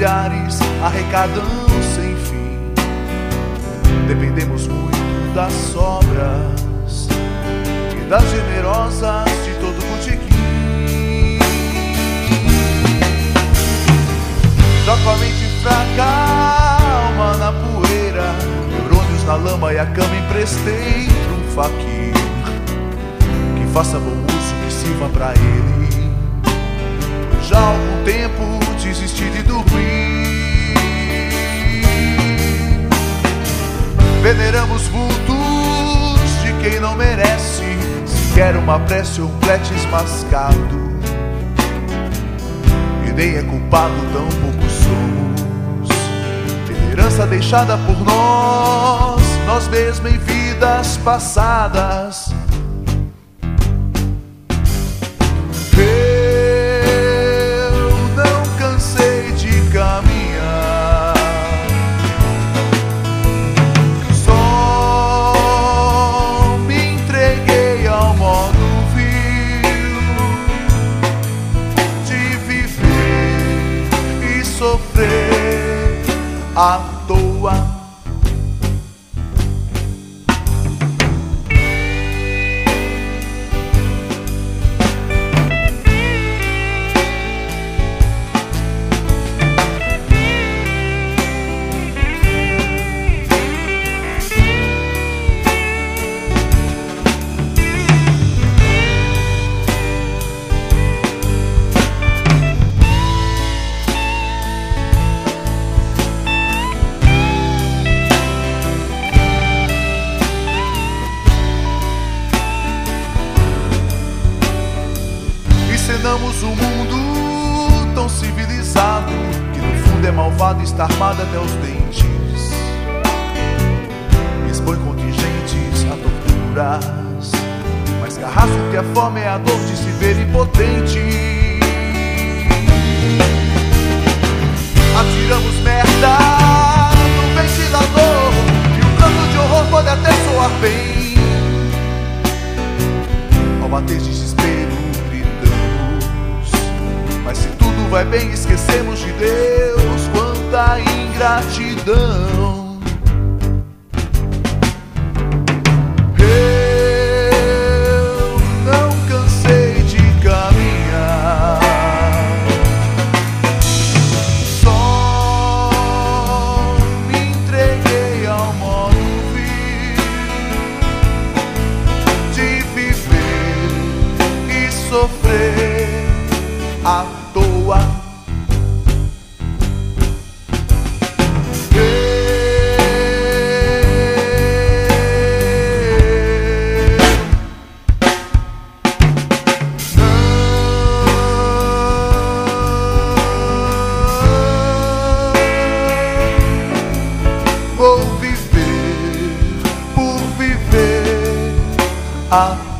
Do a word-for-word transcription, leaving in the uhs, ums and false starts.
milhares arrecadam sem fim. Dependemos muito das sobras e das generosas de todo botequim. Troco a mente fraca, alma na poeira, neurônios na lama e a cama emprestei pra um faquir que faça bom uso, que sirva pra ele. Já há algum tempo desisti de dormir. Veneramos vultos de quem não merece sequer uma prece ou um pletes mascado. E nem é culpado, tão pouco somos. Herança deixada por nós, nós mesmos em vidas passadas. Sofrer à toa. Encenamos um mundo tão civilizado que no fundo é malvado e está armado até os dentes. Expõe contingentes a torturas, mas carrasco que a fome é a dor de se ver impotente. Atiramos merda no ventilador e um canto de horror pode até soar bem. Ao bater desespero mas se tudo vai bem, esquecemos de Deus. Quanta ingratidão. Eu não cansei de caminhar, só me entreguei ao modo vil de viver e sofrer à toa. Vou viver por viver a